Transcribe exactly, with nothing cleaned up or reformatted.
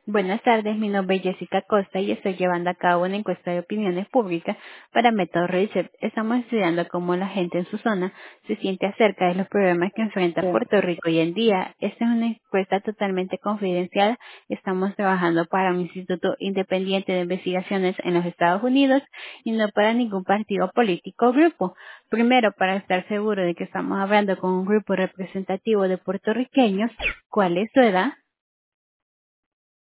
Buenas tardes, mi nombre es Jessica Costa y estoy llevando a cabo una encuesta de opiniones públicas para Método Reset. Estamos estudiando cómo la gente en su zona se siente acerca de los problemas que enfrenta Sí. Puerto Rico hoy en día. Esta es una encuesta totalmente confidencial. Estamos trabajando para un instituto independiente de investigaciones en los Estados Unidos y no para ningún partido político o grupo. Primero, para estar seguro de que estamos hablando con un grupo representativo de puertorriqueños, ¿cuál es su edad?